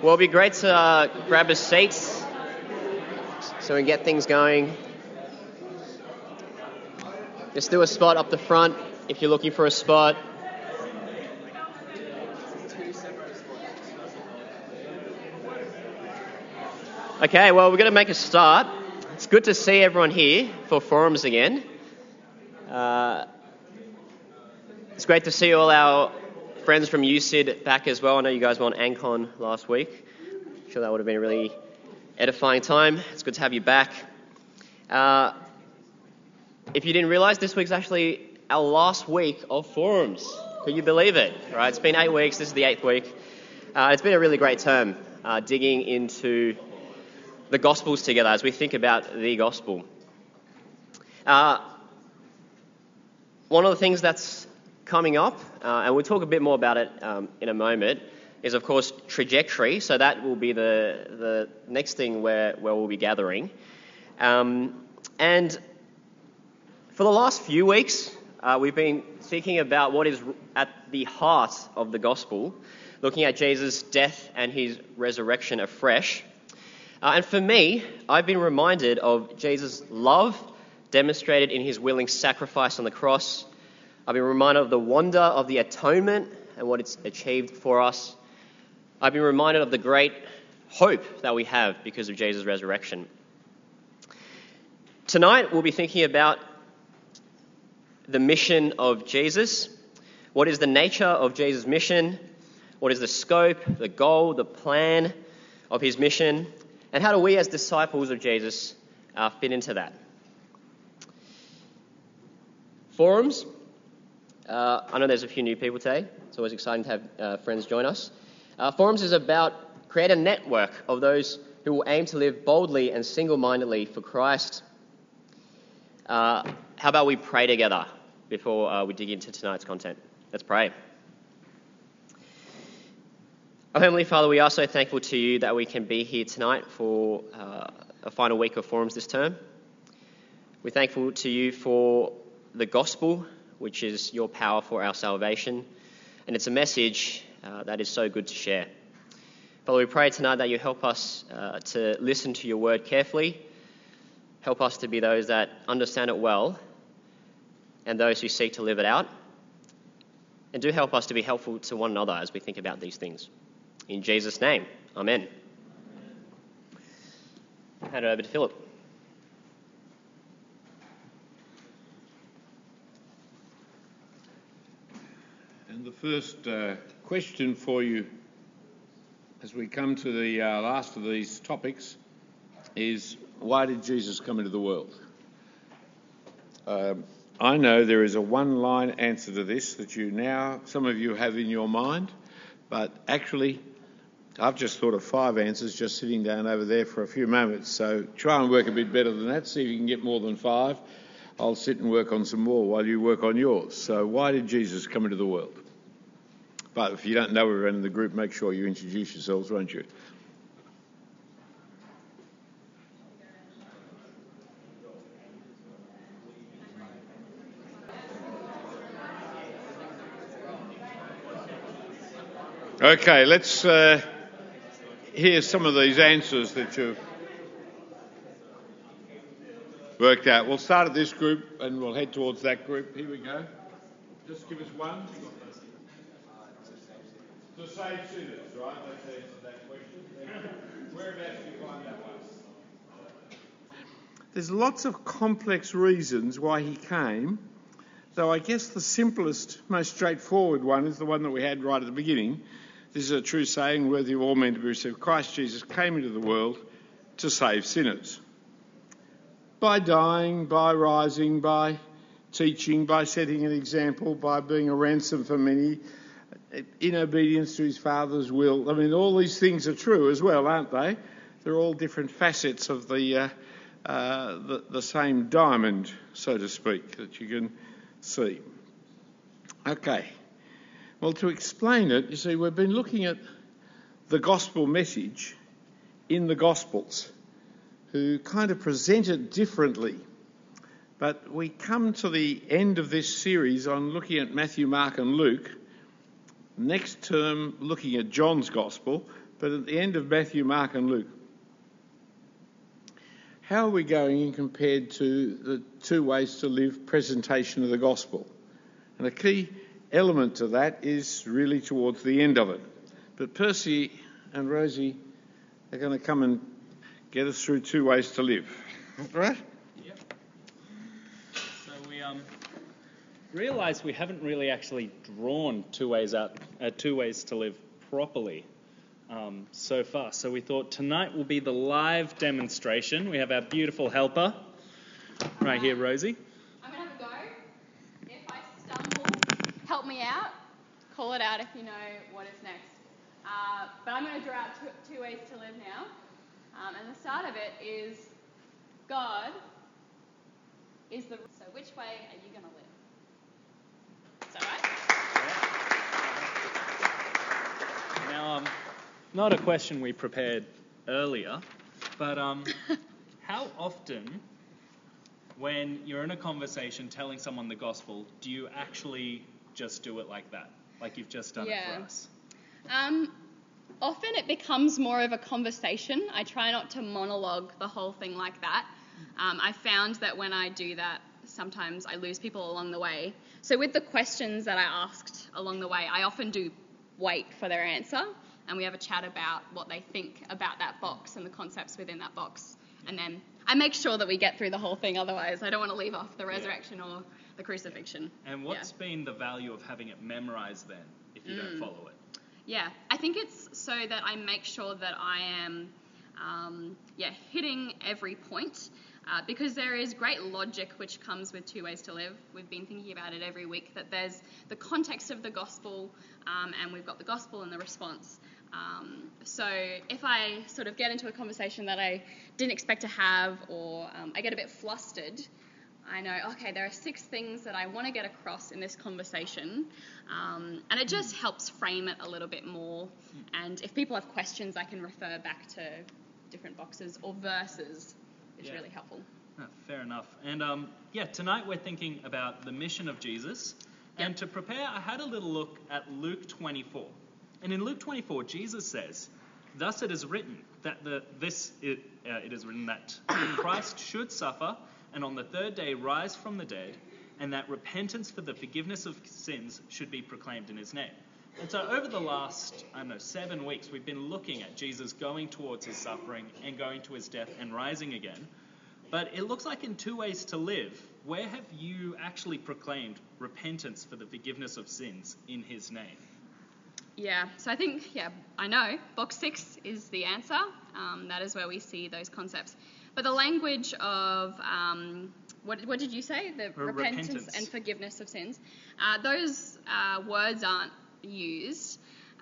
Well, it'd be great to grab a seat so we can get things going. Just do a spot up the front if you're looking for a spot. Okay, well, we're going to make a start. It's good to see everyone here for forums again. It's great to see all our friends from USyd back as well. I know you guys were on Ancon last week. I'm sure that would have been a really edifying time. It's good to have you back. If you didn't realise, this week's actually our last week of forums. Can you believe it? Right? It's been 8 weeks. This is the 8th week. It's been a really great term, digging into the Gospels together as we think about the Gospel. One of the things that's coming up, and we'll talk a bit more about it in a moment, is of course trajectory. So that will be the next thing where we'll be gathering. And for the last few weeks, we've been thinking about what is at the heart of the gospel, looking at Jesus' death and his resurrection afresh. And for me, I've been reminded of Jesus' love demonstrated in his willing sacrifice on the cross. I've been reminded of the wonder of the atonement and what it's achieved for us. I've been reminded of the great hope that we have because of Jesus' resurrection. Tonight, we'll be thinking about the mission of Jesus. What is the nature of Jesus' mission? What is the scope, the goal, the plan of his mission? And how do we as disciples of Jesus fit into that? Forums. I know there's a few new people today. It's always exciting to have friends join us. Forums is about create a network of those who will aim to live boldly and single-mindedly for Christ. How about we pray together before we dig into tonight's content? Let's pray. Our Heavenly Father, we are so thankful to you that we can be here tonight for a final week of forums this term. We're thankful to you for the gospel, which is your power for our salvation. And it's a message that is so good to share. Father, we pray tonight that you help us to listen to your word carefully. Help us to be those that understand it well and those who seek to live it out. And do help us to be helpful to one another as we think about these things. In Jesus' name, amen. I'll hand it over to Philip. And the first question for you as we come to the last of these topics is, why did Jesus come into the world? I know there is a one-line answer to this that some of you have in your mind, but actually I've just thought of 5 answers just sitting down over there for a few moments. So try and work a bit better than that, see if you can get more than 5. I'll sit and work on some more while you work on yours. So why did Jesus come into the world? But if you don't know everyone in the group, make sure you introduce yourselves, won't you? Okay, let's hear some of these answers that you've worked out. We'll start at this group and we'll head towards that group. Here we go. Just give us one. To save sinners, right? Let's answer that question. Whereabouts do you find that one? There's lots of complex reasons why he came, though I guess the simplest, most straightforward one is the one that we had right at the beginning. This is a true saying, worthy of all men to be received. Christ Jesus came into the world to save sinners. By dying, by rising, by teaching, by setting an example, by being a ransom for many, in obedience to his Father's will. I mean, all these things are true as well, aren't they? They're all different facets of the same diamond, so to speak, that you can see. Okay. Well, to explain it, you see, we've been looking at the gospel message in the Gospels, who kind of present it differently. But we come to the end of this series on looking at Matthew, Mark and Luke. Next term, looking at John's Gospel, but at the end of Matthew, Mark and Luke. How are we going in compared to the 2 ways to live presentation of the gospel? And a key element to that is really towards the end of it. But Percy and Rosie are going to come and get us through 2 ways to live. Right? Yep. So we realise we haven't really actually drawn 2 ways to live properly so far. So we thought tonight will be the live demonstration. We have our beautiful helper right here, Rosie. I'm going to have a go. If I stumble, help me out. Call it out if you know what is next. But I'm going to draw out 2 ways to live now. And the start of it is God is the... So which way are you going to live? Is that right? Now, not a question we prepared earlier, but how often when you're in a conversation telling someone the gospel, do you actually just do it like that? Like you've just done it for us? Often it becomes more of a conversation. I try not to monologue the whole thing like that. I found that when I do that, sometimes I lose people along the way. So with the questions that I asked along the way, I often do wait for their answer, and we have a chat about what they think about that box and the concepts within that box. And then I make sure that we get through the whole thing, otherwise I don't want to leave off the resurrection or the crucifixion. And what's been the value of having it memorized then, if you don't follow it? Yeah, I think it's so that I make sure that I am hitting every point, because there is great logic which comes with 2 ways to live. We've been thinking about it every week, that there's the context of the gospel, and we've got the gospel and the response. So if I sort of get into a conversation that I didn't expect to have, or I get a bit flustered, I know, okay, there are 6 things that I want to get across in this conversation, and it just helps frame it a little bit more. And if people have questions, I can refer back to different boxes or verses. It's really helpful. Fair enough. And tonight we're thinking about the mission of Jesus. Yep. And to prepare, I had a little look at Luke 24. And in Luke 24, Jesus says, "Thus it is written that it is written that Christ should suffer and on the 3rd day rise from the dead, and that repentance for the forgiveness of sins should be proclaimed in his name." And so over the last, 7 weeks, we've been looking at Jesus going towards his suffering and going to his death and rising again. But it looks like in 2 ways to live, where have you actually proclaimed repentance for the forgiveness of sins in his name? Yeah, so I think, I know, box 6 is the answer. That is where we see those concepts. But the language of, what did you say? The repentance and forgiveness of sins. Those words aren't used.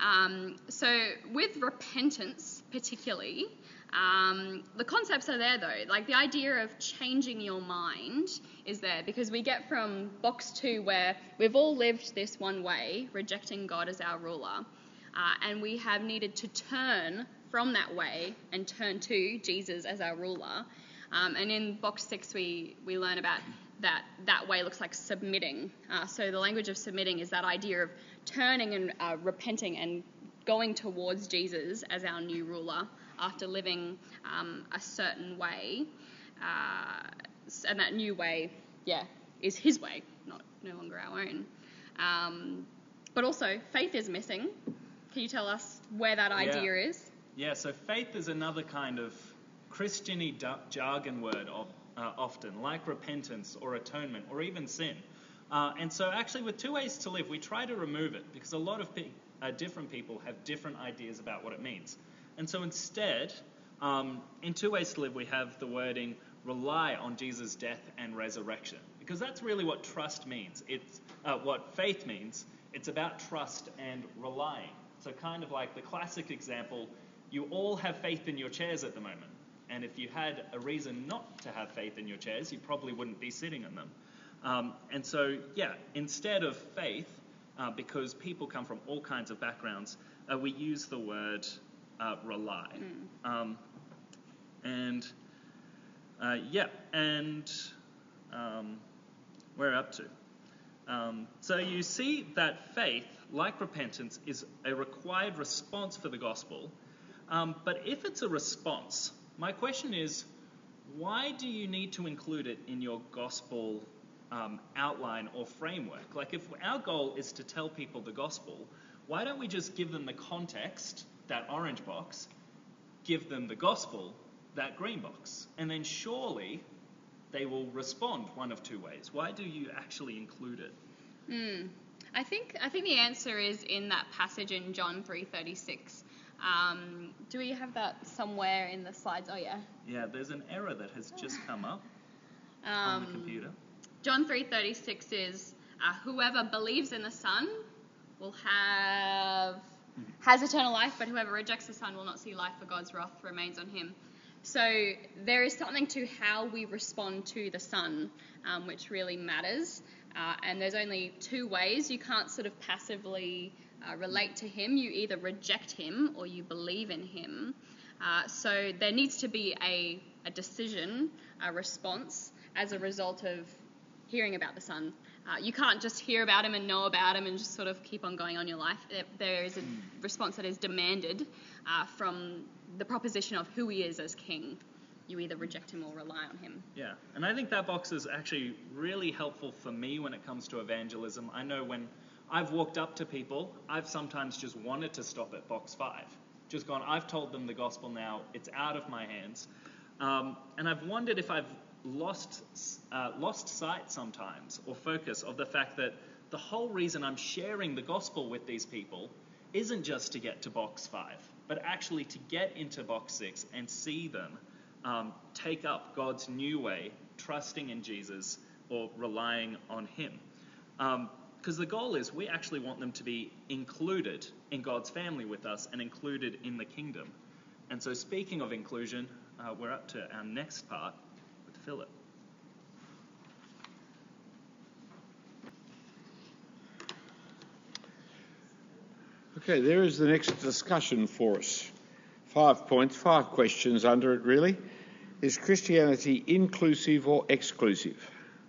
So with repentance particularly, the concepts are there though. Like the idea of changing your mind is there, because we get from box 2 where we've all lived this one way, rejecting God as our ruler, and we have needed to turn from that way and turn to Jesus as our ruler. And in box 6 we learn about that way looks like submitting. So the language of submitting is that idea of turning and repenting and going towards Jesus as our new ruler after living a certain way. And that new way, is his way, no longer our own. But also, faith is missing. Can you tell us where that idea is? Yeah, so faith is another kind of Christian-y jargon word often, like repentance or atonement or even sin. And so actually with 2 ways to live, we try to remove it because a lot of different people have different ideas about what it means. And so instead, in 2 ways to live, we have the wording rely on Jesus' death and resurrection, because that's really what trust means. It's what faith means. It's about trust and relying. So kind of like the classic example, you all have faith in your chairs at the moment. And if you had a reason not to have faith in your chairs, you probably wouldn't be sitting in them. And so, instead of faith, because people come from all kinds of backgrounds, we use the word rely. We're up to. So you see that faith, like repentance, is a required response for the gospel, But if it's a response, my question is, why do you need to include it in your gospel outline or framework? Like, if our goal is to tell people the gospel, why don't we just give them the context, that orange box, give them the gospel, that green box, and then surely they will respond one of two ways? Why do you actually include it? I think the answer is in that passage in John 3:36. Do we have that somewhere in the slides? Oh, yeah. Yeah, there's an error that has just come up on the computer. John 3:36 is, whoever believes in the Son has eternal life, but whoever rejects the Son will not see life, for God's wrath remains on him. So there is something to how we respond to the Son, which really matters. And there's only two ways. You can't sort of passively relate to him. You either reject him or you believe in him. So there needs to be a decision, a response, as a result of hearing about the Son. You can't just hear about him and know about him and just sort of keep on going on your life. There is a response that is demanded from the proposition of who he is as king. You either reject him or rely on him. Yeah, and I think that box is actually really helpful for me when it comes to evangelism. I know when I've walked up to people, I've sometimes just wanted to stop at box 5. Just gone, I've told them the gospel now, it's out of my hands. And I've wondered if I've lost sight sometimes, or focus, of the fact that the whole reason I'm sharing the gospel with these people isn't just to get to box 5, but actually to get into box 6 and see them take up God's new way, trusting in Jesus or relying on him. Because the goal is we actually want them to be included in God's family with us and included in the kingdom. And so speaking of inclusion, we're up to our next part with Philip. Okay, there is the next discussion for us. 5 points, 5 questions under it really. Is Christianity inclusive or exclusive?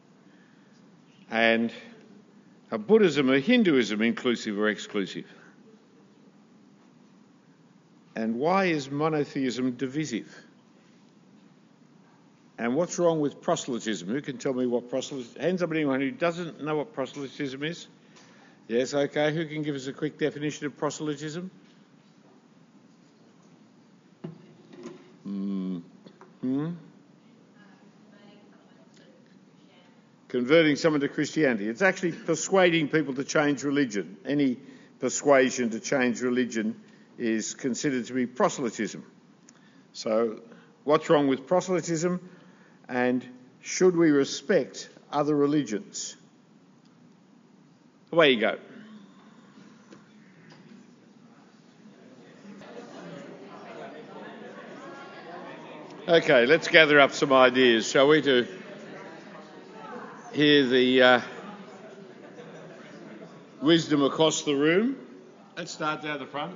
And are Buddhism or Hinduism inclusive or exclusive? And why is monotheism divisive? And what's wrong with proselytism? Who can tell me what proselytism is? Hands up anyone who doesn't know what proselytism is. Yes, okay. Who can give us a quick definition of proselytism? Converting someone to Christianity. It's actually persuading people to change religion. Any persuasion to change religion is considered to be proselytism. So, what's wrong with proselytism? And should we respect other religions? Away you go. Okay, let's gather up some ideas, shall we, to hear the wisdom across the room. Let's start down the front.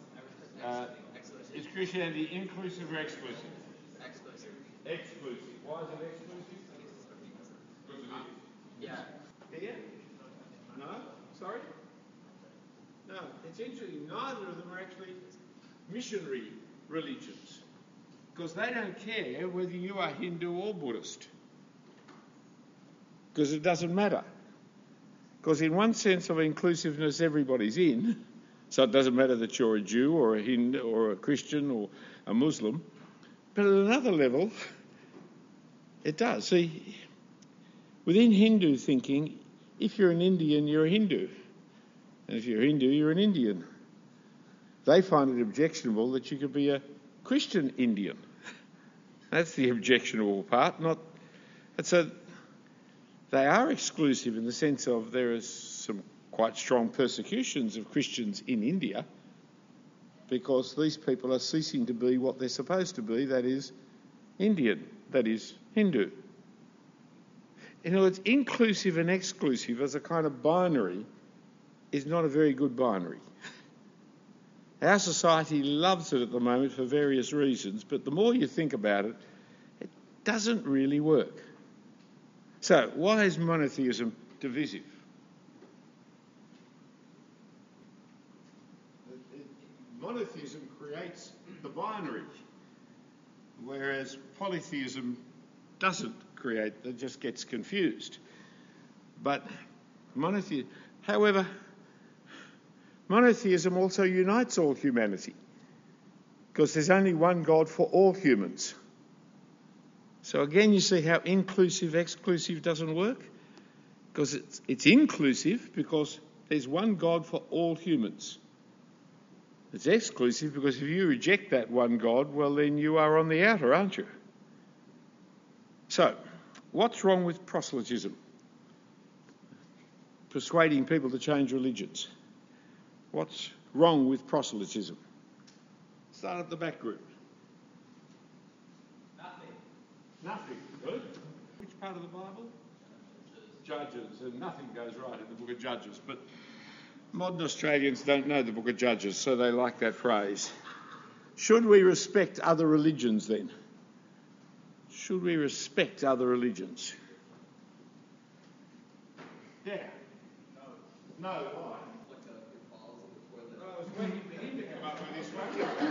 Is Christianity inclusive or exclusive? Exclusive. Exclusive. Why is it exclusive? Because it is. Yeah. Here? No? Sorry? No. It's interesting. Neither of them are actually missionary religions. Because they don't care whether you are Hindu or Buddhist. Because it doesn't matter. Because in one sense of inclusiveness, everybody's in. So it doesn't matter that you're a Jew or a Hindu or a Christian or a Muslim. But at another level, it does. See, within Hindu thinking, if you're an Indian, you're a Hindu. And if you're a Hindu, you're an Indian. They find it objectionable that you could be a Christian Indian. That's the objectionable part. So they are exclusive in the sense of there is some quite strong persecutions of Christians in India because these people are ceasing to be what they're supposed to be, that is Indian, that is Hindu. In other words, inclusive and exclusive as a kind of binary is not a very good binary. Our society loves it at the moment for various reasons, but the more you think about it, it doesn't really work. So, why is monotheism divisive? Monotheism creates the binary, whereas polytheism doesn't create, it just gets confused. But however, monotheism also unites all humanity, because there's only one God for all humans. So again, you see how inclusive, exclusive doesn't work? Because it's inclusive because there's one God for all humans. It's exclusive because if you reject that one God, well, then you are on the outer, aren't you? So, what's wrong with proselytism? Persuading people to change religions. What's wrong with proselytism? Start at the back group. Nothing. Good. Which part of the Bible? Judges. And nothing goes right in the book of Judges. But modern Australians don't know the book of Judges, so they like that phrase. Should we respect other religions then? Should we respect other religions? Yeah. No. Why? I was waiting for him to come up with this one.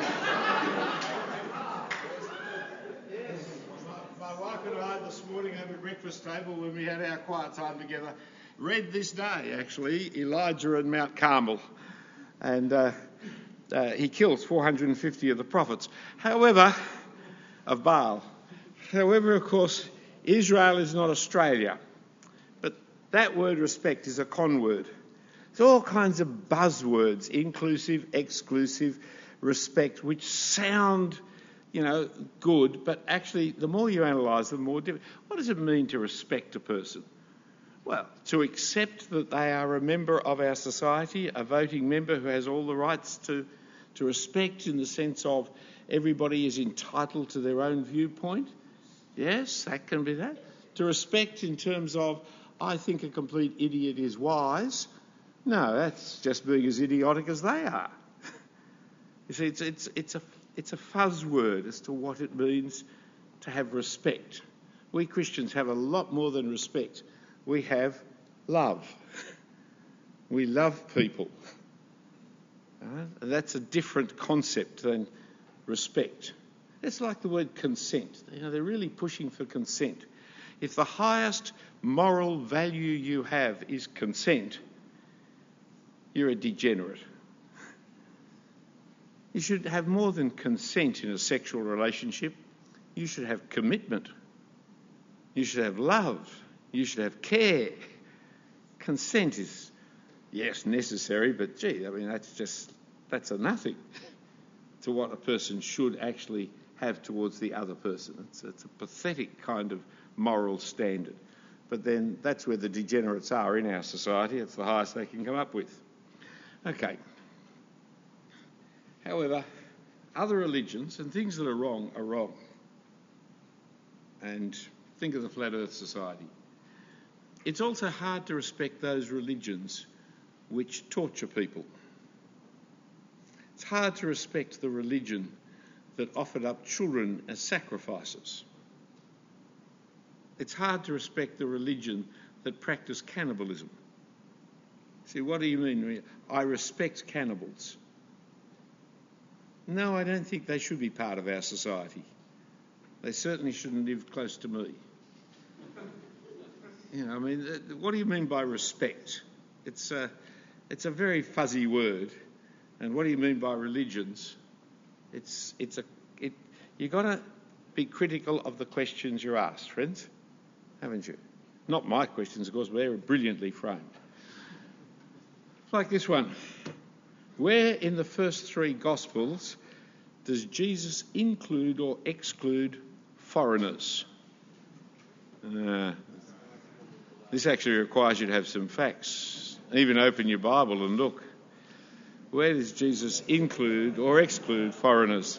Yes. My wife and I this morning over breakfast table when we had our quiet time together read this day, actually, Elijah and Mount Carmel. And he kills 450 of the prophets. However, of Baal. However, of course, Israel is not Australia. But that word respect is a con word. There's all kinds of buzzwords, inclusive, exclusive, respect, which sound, good, but actually the more you analyse them, the more difficult. What does it mean to respect a person? Well, to accept that they are a member of our society, a voting member who has all the rights to respect in the sense of everybody is entitled to their own viewpoint. Yes, that can be that. To respect in terms of, I think a complete idiot is wise. No, that's just being as idiotic as they are. You see, it's a fuzz word as to what it means to have respect. We Christians have a lot more than respect. We have love. We love people. And that's a different concept than respect. It's like the word consent. They're really pushing for consent. If the highest moral value you have is consent, you're a degenerate. You should have more than consent in a sexual relationship. You should have commitment. You should have love. You should have care. Consent is, yes, necessary, but that's a nothing to what a person should actually have towards the other person. It's a pathetic kind of moral standard. But then that's where the degenerates are in our society. It's the highest they can come up with. Okay. However, other religions and things that are wrong are wrong. And think of the Flat Earth Society. It's also hard to respect those religions which torture people. It's hard to respect the religion that offered up children as sacrifices. It's hard to respect the religion that practiced cannibalism. See, what do you mean? I respect cannibals. No, I don't think they should be part of our society. They certainly shouldn't live close to me. What do you mean by respect? It's a very fuzzy word. And what do you mean by religions? You've got to be critical of the questions you're asked, friends, haven't you? Not my questions, of course, but they're brilliantly framed. Like this one. Where in the first three Gospels does Jesus include or exclude foreigners? This actually requires you to have some facts. Even open your Bible and look. Where does Jesus include or exclude foreigners?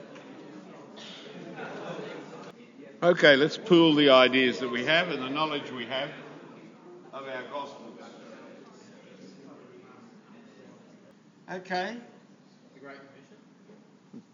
Okay, let's pool the ideas that we have and the knowledge we have of our Gospels. Okay,